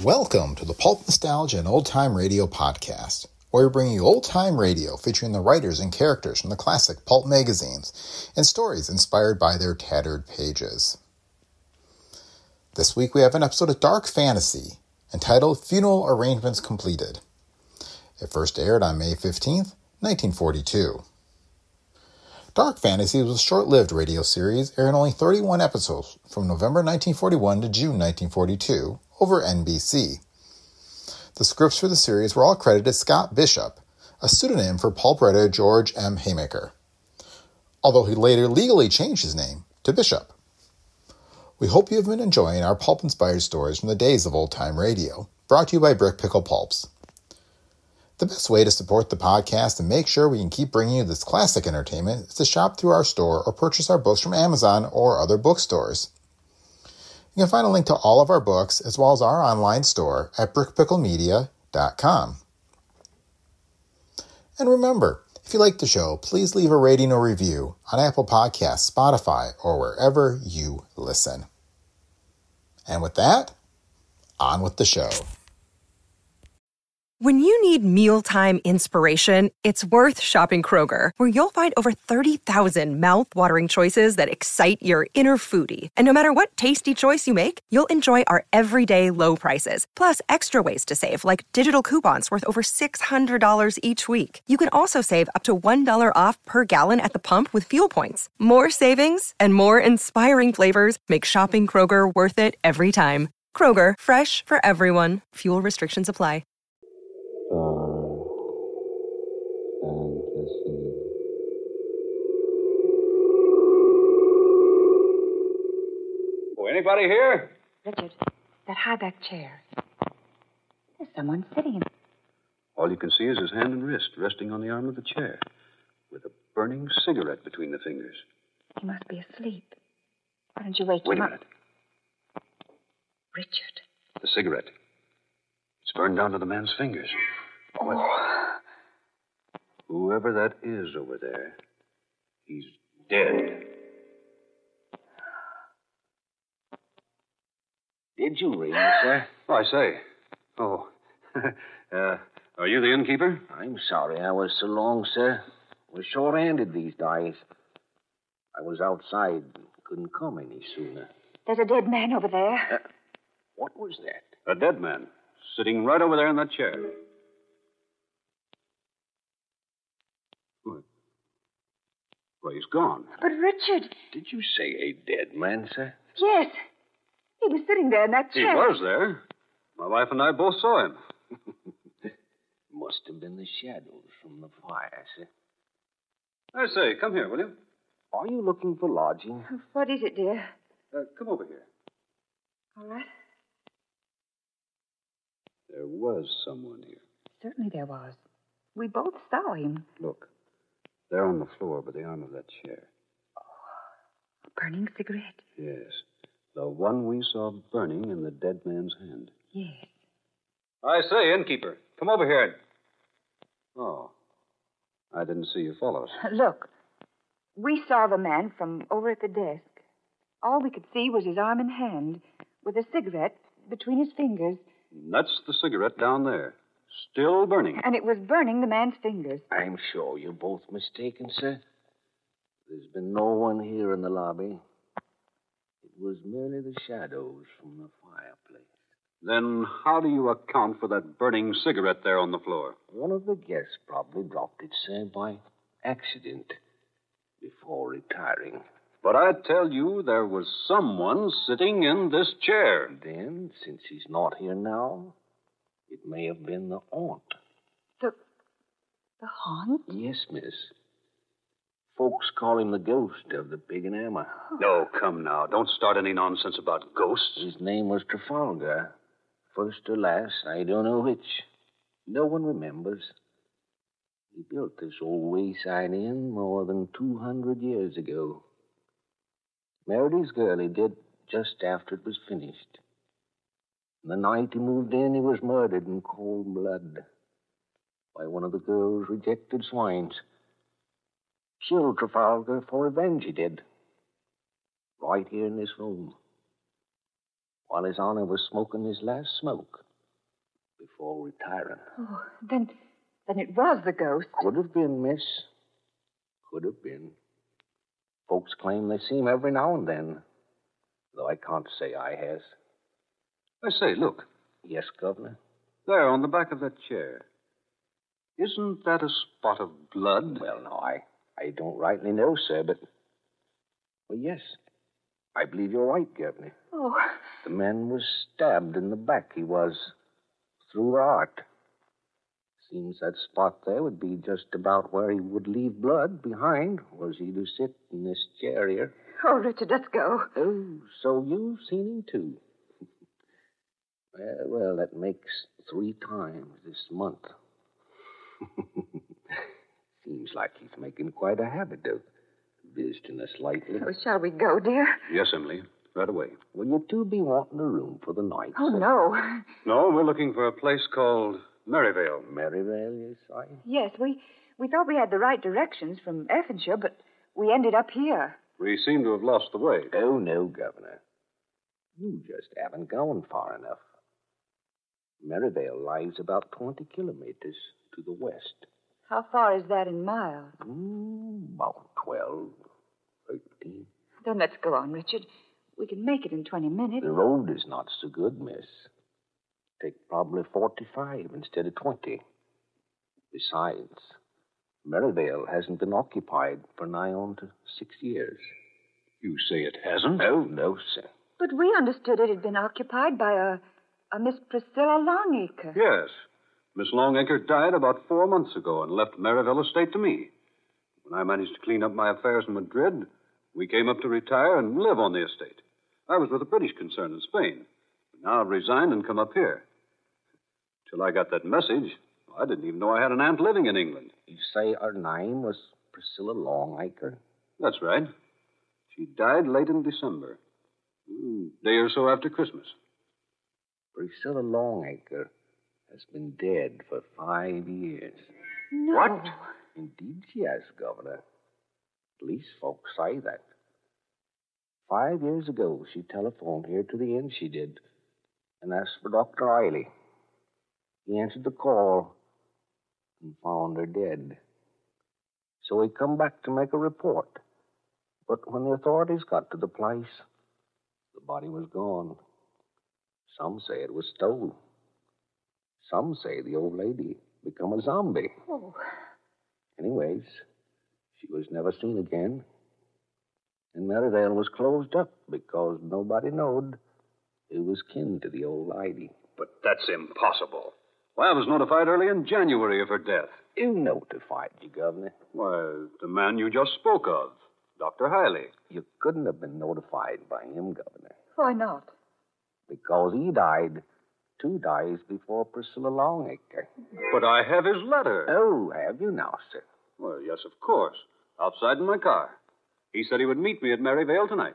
Welcome to the Pulp Nostalgia and Old Time Radio podcast, where we bring you old-time radio featuring the writers and characters from the classic pulp magazines and stories inspired by their tattered pages. This week we have an episode of Dark Fantasy entitled Funeral Arrangements Completed. It first aired on May 15th, 1942. Dark Fantasy was a short-lived radio series airing only 31 episodes from November 1941 to June 1942 over NBC. The scripts for the series were all credited Scott Bishop, a pseudonym for pulp writer George M. Haymaker, although he later legally changed his name to Bishop. We hope you have been enjoying our pulp-inspired stories from the days of old-time radio, brought to you by Brick Pickle Pulps. The best way to support the podcast and make sure we can keep bringing you this classic entertainment is to shop through our store or purchase our books from Amazon or other bookstores. You can find a link to all of our books as well as our online store at brickpicklemedia.com. And remember, if you like the show, please leave a rating or review on Apple Podcasts, Spotify, or wherever you listen. And with that, on with the show. When you need mealtime inspiration, it's worth shopping Kroger, where you'll find over 30,000 mouth-watering choices that excite your inner foodie. And no matter what tasty choice you make, you'll enjoy our everyday low prices, plus extra ways to save, like digital coupons worth over $600 each week. You can also save up to $1 off per gallon at the pump with fuel points. More savings and more inspiring flavors make shopping Kroger worth it every time. Kroger, fresh for everyone. Fuel restrictions apply. Anybody here? Richard, that high-back chair. There's someone sitting in it. All you can see is his hand and wrist resting on the arm of the chair, with a burning cigarette between the fingers. He must be asleep. Why don't you wake Wait him a up? minute. Richard. The cigarette. It's burned down to the man's fingers. Oh. Whoever that is over there, he's dead. Did you ring, sir? Oh, I say. Oh. Are you the innkeeper? I'm sorry I was so long, sir. We're short-handed these days. I was outside. Couldn't come any sooner. There's a dead man over there. What was that? A dead man, sitting right over there in that chair. What? Well, he's gone. But Richard... Did you say a dead man, sir? Yes. He was sitting there in that He chair. was there. My wife and I both saw him. Must have been the shadows from the fire, sir. I say, come here, will you? Are you looking for lodging? What is it, dear? Come over here. All right. There was someone here. Certainly there was. We both saw him. Look, there on the floor by the arm of that chair. A burning cigarette. Yes, the one we saw burning in the dead man's hand. Yes. I say, innkeeper, come over here. Oh, I didn't see you follow us. Look, we saw the man from over at the desk. All we could see was his arm and hand, with a cigarette between his fingers. That's the cigarette down there, still burning. And it was burning the man's fingers. I'm sure you're both mistaken, sir. There's been no one here in the lobby. It was merely the shadows from the fireplace. Then how do you account for that burning cigarette there on the floor? One of the guests probably dropped it, sir, by accident before retiring. But I tell you, there was someone sitting in this chair. Then, since he's not here now, it may have been the aunt. The haunt? Yes, miss. Folks call him the ghost of the Pig and Hammer. No, come now. Don't start any nonsense about ghosts. His name was Trafalgar. First or last, I don't know which. No one remembers. He built this old wayside inn more than 200 years ago. Married his girl, he did, just after it was finished. The night he moved in, he was murdered in cold blood by one of the girl's rejected swines. Killed Trafalgar for revenge, he did. Right here in this room. While His Honor was smoking his last smoke before retiring. Oh, then it was the ghost. Could have been, miss. Could have been. Folks claim they see him every now and then, though I can't say I has. I say, look. Yes, Governor? There, on the back of that chair. Isn't that a spot of blood? Well, no, I don't rightly know, sir, but... Well, yes. I believe you're right, Governor. Oh. The man was stabbed in the back. He was. Through the heart. Seems that spot there would be just about where he would leave blood behind, was he to sit in this chair here. Oh, Richard, let's go. Oh, so you've seen him, too. Well, that makes 3 times this month. Seems like he's making quite a habit of visiting us lately. Oh, shall we go, dear? Yes, Emily. Right away. Will you two be wanting a room for the night? Oh, sir? no. No, we're looking for a place called Maryvale. Maryvale, you say? Yes, we thought we had the right directions from Effinshire, but we ended up here. We seem to have lost the way. Oh, no, Governor. You just haven't gone far enough. Maryvale lies about 20 kilometers to the west. How far is that in miles? About 12, 13. Then let's go on, Richard. We can make it in 20 minutes. The road is not so good, miss. Take probably 45 instead of 20. Besides, Maryvale hasn't been occupied for nigh on to 6 years. You say it hasn't? Oh, no, sir. But we understood it had been occupied by a Miss Priscilla Longacre. Yes. Miss Longacre died about 4 months ago and left Maryvale estate to me. When I managed to clean up my affairs in Madrid, we came up to retire and live on the estate. I was with a British concern in Spain. But now I've resigned and come up here. Till I got that message, I didn't even know I had an aunt living in England. You say her name was Priscilla Longacre? That's right. She died late in December. A day or so after Christmas. Priscilla Longacre has been dead for 5 years. No. What? Indeed she has, Governor. Police folks say that. 5 years ago, she telephoned here to the inn, she did, and asked for Dr. Riley. He answered the call and found her dead. So he come back to make a report. But when the authorities got to the place, the body was gone. Some say it was stolen. Some say the old lady become a zombie. Oh. Anyways, she was never seen again. And Maryvale was closed up because nobody knowed who was kin to the old lady. But that's impossible. Why, I was notified early in January of her death. Who notified you, Governor? Why, the man you just spoke of, Dr. Hiley. You couldn't have been notified by him, Governor. Why not? Because he died 2 days before Priscilla Longacre. But I have his letter. Oh, have you now, sir? Well, yes, of course. Outside in my car. He said he would meet me at Maryvale tonight.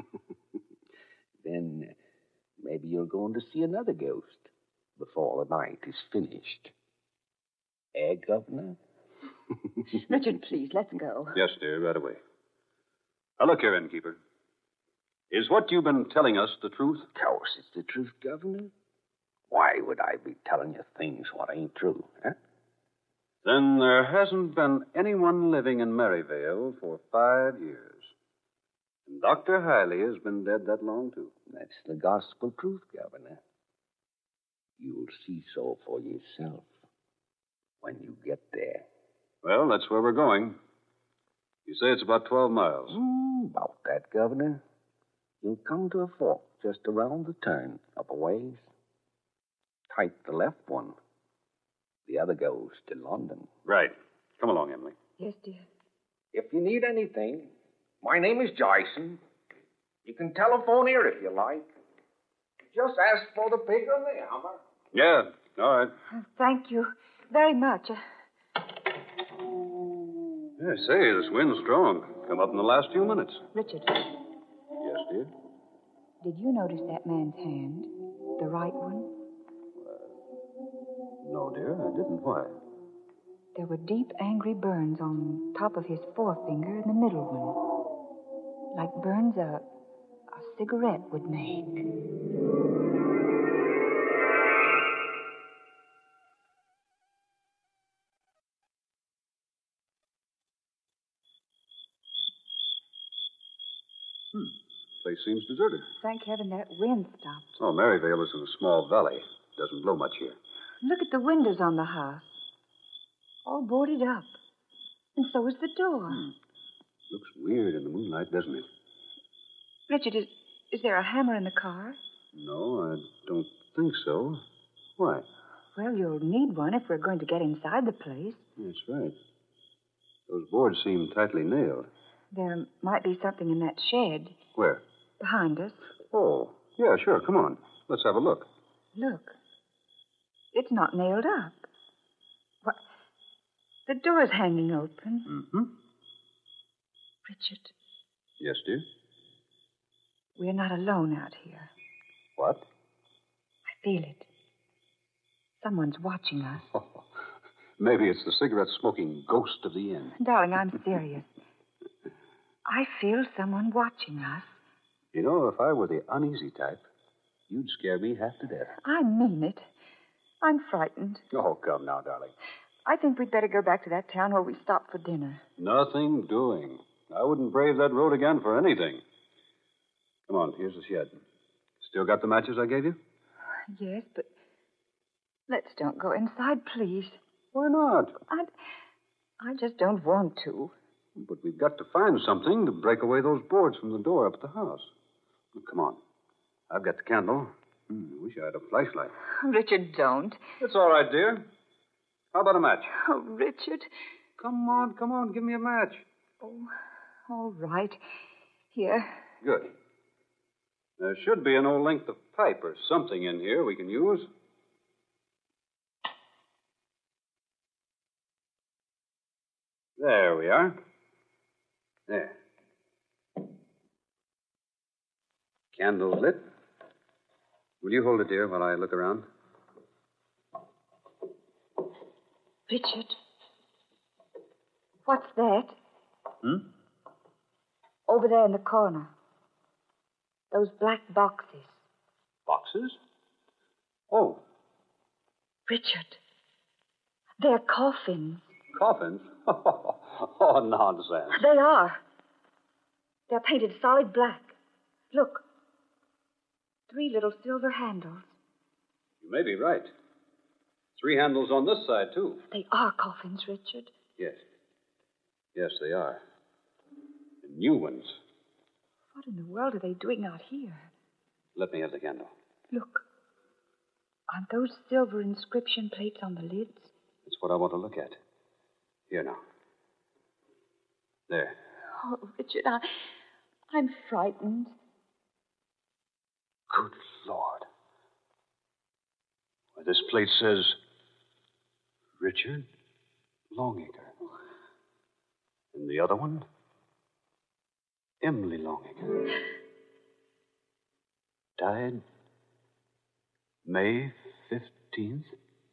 Then maybe you're going to see another ghost before the night is finished. Eh, Governor? Richard, please, let's go. Yes, dear, right away. Now, look here, innkeeper. Is what you've been telling us the truth? Of course it's the truth, Governor. Why would I be telling you things what ain't true, huh? Then there hasn't been anyone living in Maryvale for 5 years. And Dr. Hiley has been dead that long, too. That's the gospel truth, Governor. You'll see so for yourself when you get there. Well, that's where we're going. You say it's about 12 miles. About that, Governor. You'll come to a fork just around the turn, up a ways. Take the left one. The other goes to London. Right. Come along, Emily. Yes, dear. If you need anything, my name is Jason. You can telephone here if you like. Just ask for the pig on the hammer. Yeah, all right. Thank you very much. I say, this wind's strong. Come up in the last few minutes. Richard, Yes, dear? did you notice that man's hand? The right one? No, dear, I didn't. Why? There were deep, angry burns on top of his forefinger and the middle one. Like burns a cigarette would make. Place seems deserted. Thank heaven that wind stopped. Oh, Maryvale is in a small valley. Doesn't blow much here. Look at the windows on the house. All boarded up. And so is the door. Looks weird in the moonlight, doesn't it? Richard, is there a hammer in the car? No, I don't think so. Why? Well, you'll need one if we're going to get inside the place. That's right. Those boards seem tightly nailed. There might be something in that shed. Where? Behind us. Oh, yeah, sure. Come on. Let's have a look. Look. It's not nailed up. What? The door's hanging open. Mm-hmm. Richard, Yes, dear? we're not alone out here. What? I feel it. Someone's watching us. Maybe it's the cigarette-smoking ghost of the inn. Darling, I'm serious. I feel someone watching us. You know, if I were the uneasy type, you'd scare me half to death. I mean it. I'm frightened. Oh, come now, darling. I think we'd better go back to that town where we stopped for dinner. Nothing doing. I wouldn't brave that road again for anything. Come on, here's the shed. Still got the matches I gave you? Yes, but let's don't go inside, please. Why not? I just don't want to. But we've got to find something to break away those boards from the door up at the house. Well, come on. I've got the candle. I wish I had a flashlight. Richard, don't. It's all right, dear. How about a match? Oh, Richard. Come on. Give me a match. Oh, all right. Here. Good. There should be an old length of pipe or something in here we can use. There we are. There. Candle's lit. Will you hold it, dear, while I look around? Richard. What's that? Over there in the corner. Those black boxes. Boxes? Oh. Richard. They're coffins. Coffins? Oh, nonsense. They are. They're painted solid black. Look. 3 little silver handles. You may be right. 3 handles on this side, too. They are coffins, Richard. Yes. Yes, they are. And new ones. What in the world are they doing out here? Let me have the candle. Look. Aren't those silver inscription plates on the lids? That's what I want to look at. Here now. There. Oh, Richard, I'm frightened. Good Lord. Why, this plate says Richard Longacre. And the other one? Emily Longacre. Died May 15th,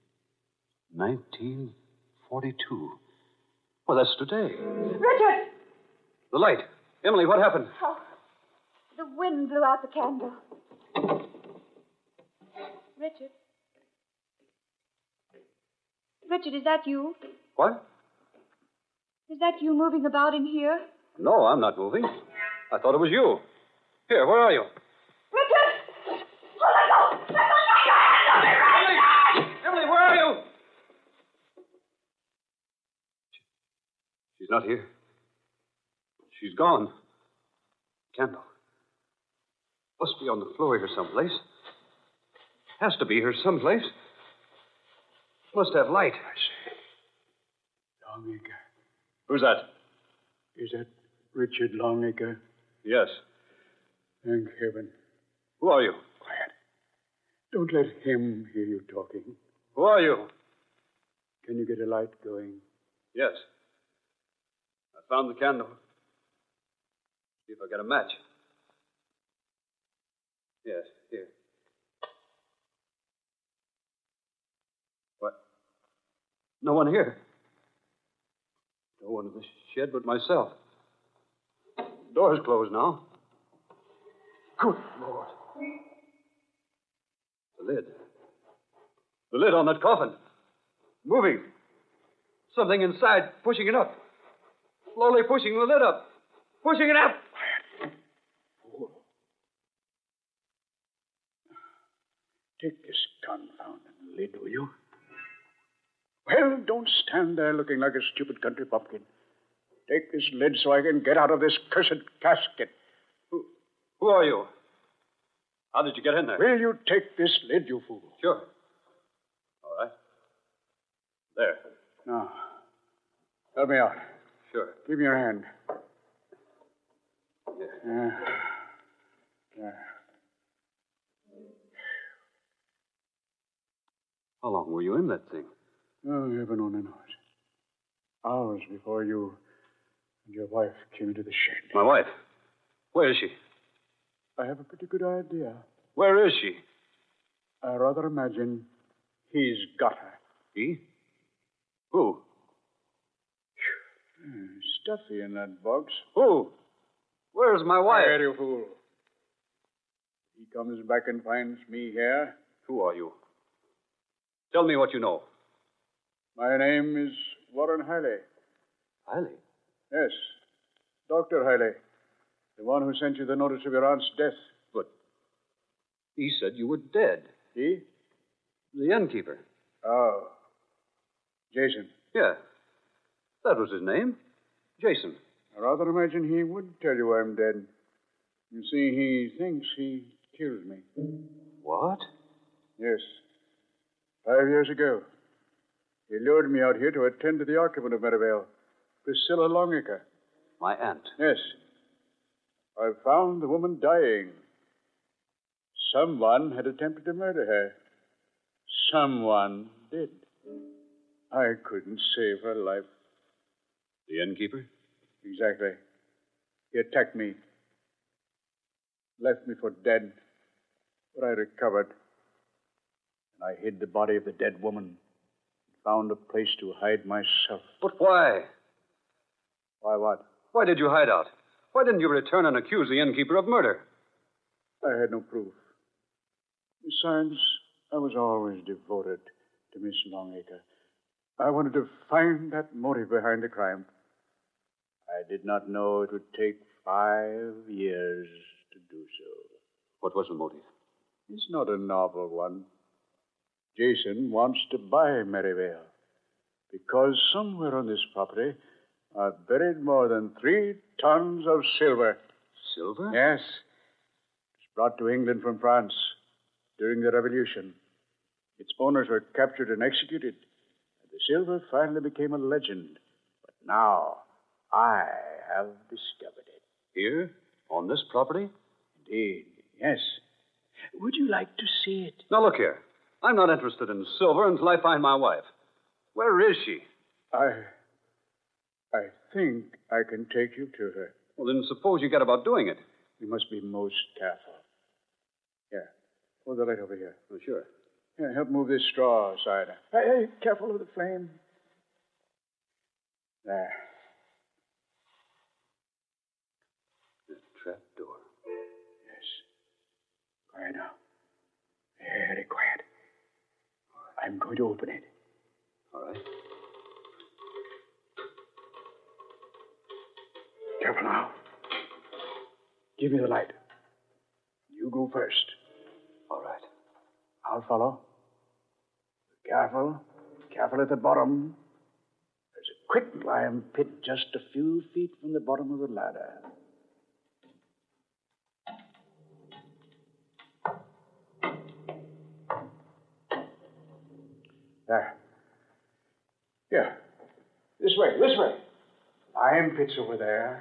1942. Well, that's today. Richard! The light. Emily, what happened? Oh, the wind blew out the candle. Richard? Richard, is that you? What? Is that you moving about in here? No, I'm not moving. I thought it was you. Here, where are you? Richard! Oh, let go! Emily, where are you? She's not here. She's gone. Candle. Must be on the floor here someplace. Has to be here someplace. Must have light. I say, Longacre. Who's that? Is that Richard Longacre? Yes. Thank heaven. Who are you? Quiet. Don't let him hear you talking. Who are you? Can you get a light going? Yes. I found the candle. See if I got a match. Yes, here. What? No one here. No one in the shed but myself. The door's closed now. Good Lord. The lid. The lid on that coffin. Moving. Something inside pushing it up. Slowly pushing the lid up. Pushing it up. Take this confounded lid, will you? Well, don't stand there looking like a stupid country bumpkin. Take this lid so I can get out of this cursed casket. Who are you? How did you get in there? Will you take this lid, you fool? Sure. All right. There. Now, help me out. Sure. Give me your hand. Yeah. There. How long were you in that thing? Oh, heaven only knows. Hours before you and your wife came into the shed. My wife? Where is she? I have a pretty good idea. Where is she? I rather imagine he's got her. He? Who? Stuffy in that box. Who? Where's my wife? Here, you fool. He comes back and finds me here. Who are you? Tell me what you know. My name is Warren Hiley. Hiley? Yes, Dr. Hiley. The one who sent you the notice of your aunt's death. But he said you were dead. He? The innkeeper. Oh. Jason. Yeah. That was his name. Jason. I rather imagine he would tell you I'm dead. You see, he thinks he killed me. What? Yes. 5 years ago. He lured me out here to attend to the occupant of Merivale, Priscilla Longacre. My aunt. Yes. I found the woman dying. Someone had attempted to murder her. Someone did. I couldn't save her life. The innkeeper? Exactly. He attacked me. Left me for dead. But I recovered. And I hid the body of the dead woman. Found a place to hide myself. But why? Why what? Why did you hide out? Why didn't you return and accuse the innkeeper of murder? I had no proof. Besides, I was always devoted to Miss Longacre. I wanted to find that motive behind the crime. I did not know it would take 5 years to do so. What was the motive? It's not a novel one. Jason wants to buy Merivale because somewhere on this property are buried more than 3 tons of silver. Silver? Yes. It's brought to England from France during the Revolution. Its owners were captured and executed. The silver finally became a legend. But now, I have discovered it. Here? On this property? Indeed, yes. Would you like to see it? Now, look here. I'm not interested in silver until I find my wife. Where is she? I think I can take you to her. Well, then suppose you get about doing it. You must be most careful. Here, hold the light over here. Oh, sure. Here, help move this straw aside. Hey, careful of the flame. There. The trap door. Yes. Quiet now. Very quiet. I'm going to open it. All right. Careful now. Give me the light. You go first. All right. I'll follow. Careful. Careful at the bottom. There's a quicklime pit just a few feet from the bottom of the ladder. There. Here. This way. Lime pit's over there.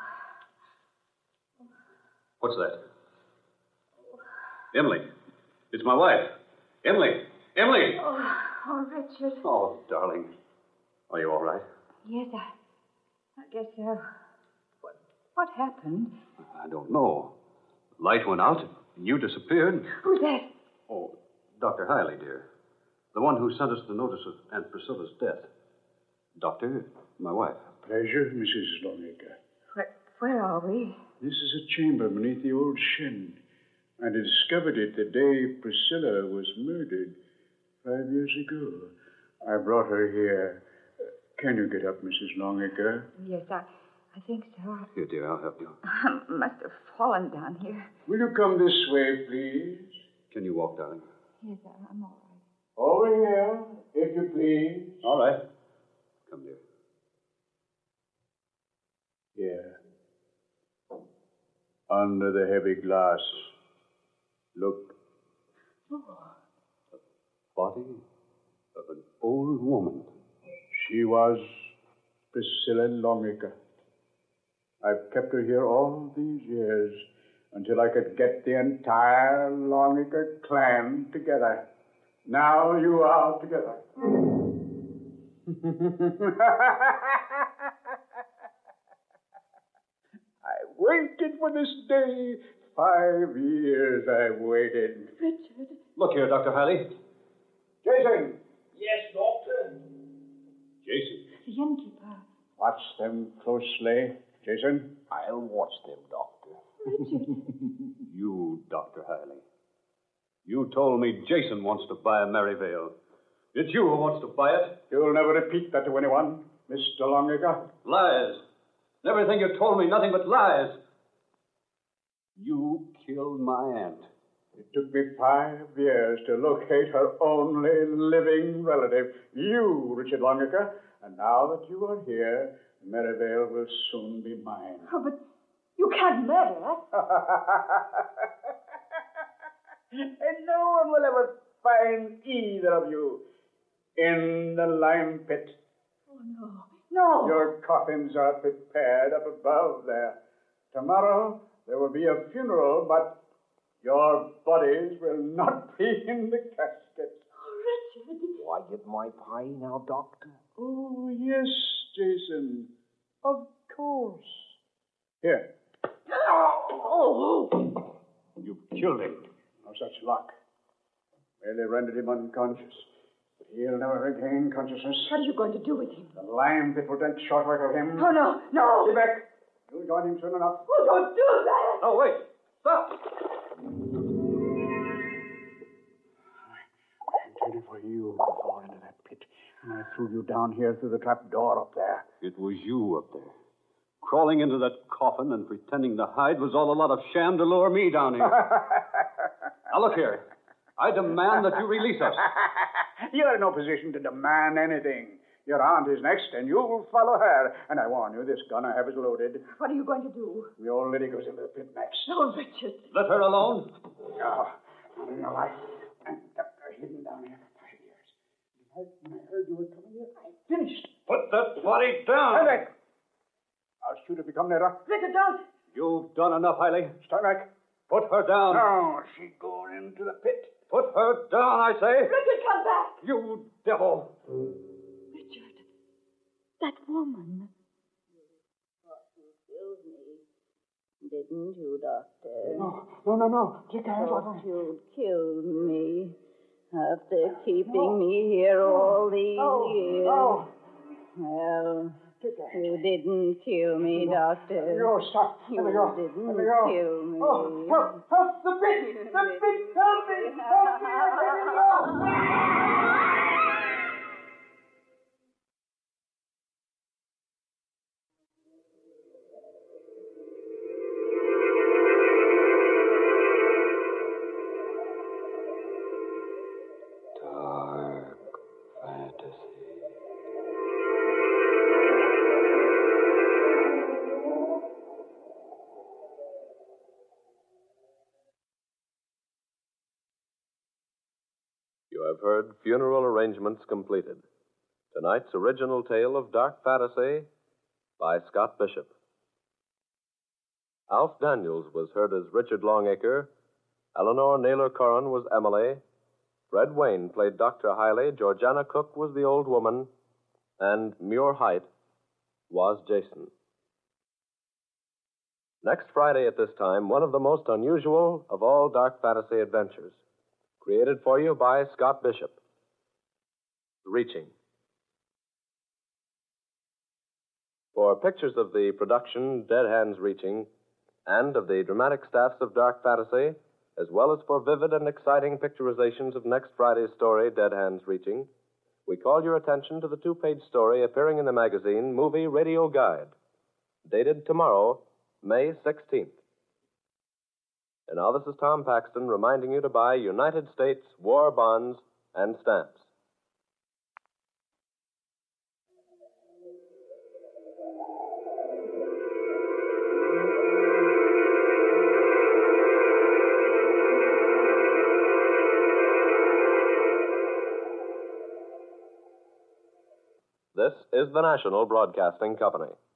What's that? Emily. It's my wife. Emily. Emily! Oh, Richard. Oh, darling. Are you all right? Yes, I guess so. What happened? I don't know. The light went out and you disappeared. Who's that? Oh, Dr. Hiley, dear. The one who sent us the notice of Aunt Priscilla's death. Doctor, my wife. Pleasure, Mrs. Longacre. Where are we? This is a chamber beneath the old shed. I discovered it the day Priscilla was murdered 5 years ago. I brought her here. Can you get up, Mrs. Longacre? Yes, I think so. Here, dear, I'll help you. I must have fallen down here. Will you come this way, please? Can you walk, darling? Yes, I'm all right. Over here, if you please. All right. Come, dear. Here. Under the heavy glass. Look. Body of an old woman. She was Priscilla Longacre. I've kept her here all these years until I could get the entire Longacre clan together. Now you are together. I waited for this day. 5 years I waited. Richard. Look here, Dr. Hiley. Jason! Yes, Doctor. Jason. The innkeeper. Watch them closely, Jason. I'll watch them, Doctor. You, Dr. Hiley. You told me Jason wants to buy Maryvale. It's you who wants to buy it. You'll never repeat that to anyone, Mr. Longacre. Lies. Everything you told me, nothing but lies. You killed my aunt. It took me 5 years to locate her only living relative, you, Richard Longacre. And now that you are here, Maryvale will soon be mine. Oh, but you can't murder her. And no one will ever find either of you in the lime pit. Oh, no. No. Your coffins are prepared up above there. Tomorrow there will be a funeral, but your bodies will not be in the caskets. Oh, Richard. Do I get my pie now, Doctor? Oh, yes, Jason. Of course. Here. Oh. You killed him. No such luck. Merely rendered him unconscious. But he'll never regain consciousness. What are you going to do with him? The lime pit will take short work of him. Oh, no. No. Get back. You'll join him soon enough. Oh, don't do that. Oh, wait. Stop. I intended for you to fall into that pit. And I threw you down here through the trap door up there. It was you up there. Crawling into that coffin and pretending to hide was all a lot of sham to lure me down here. Now, look here. I demand that you release us. You're in no position to demand anything. Your aunt is next, and you'll follow her. And I warn you, this gun I have is loaded. What are you going to do? The old lady goes into the pit next. Oh, Richard. Let her alone. No, not in your life. And kept her hidden down here for 5 years. When I heard you were coming here, I finished. Put that body down. Stand back. I'll shoot if you come nearer. Richard, don't. You've done enough, Hiley. Stand back. Put her down. No, she goes into the pit. Put her down, I say. Richard, come back. You devil. Richard, that woman. Didn't you, Doctor? No. Take her hands Thought off her. you'd kill me after keeping me here all these years. No. Well, you didn't kill me, Doctor. No, stop. You Let me go. didn't Let me go. kill me. Oh, help, the pit. The pit, help me. Help me. Let me go. Dark fantasy. You have heard Funeral Arrangements Completed. Tonight's original tale of Dark Fantasy by Scott Bishop. Alf Daniels was heard as Richard Longacre. Eleanor Naylor Corrin was Emily. Fred Wayne played Dr. Hiley. Georgiana Cook was the old woman. And Muir Height was Jason. Next Friday at this time, one of the most unusual of all dark fantasy adventures. Created for you by Scott Bishop. Reaching. For pictures of the production Dead Hands Reaching and of the dramatic staffs of Dark Fantasy, as well as for vivid and exciting picturizations of next Friday's story, Dead Hands Reaching, we call your attention to the 2-page story appearing in the magazine Movie Radio Guide, dated tomorrow, May 16th. And now this is Tom Paxton reminding you to buy United States war bonds and stamps. This is the National Broadcasting Company.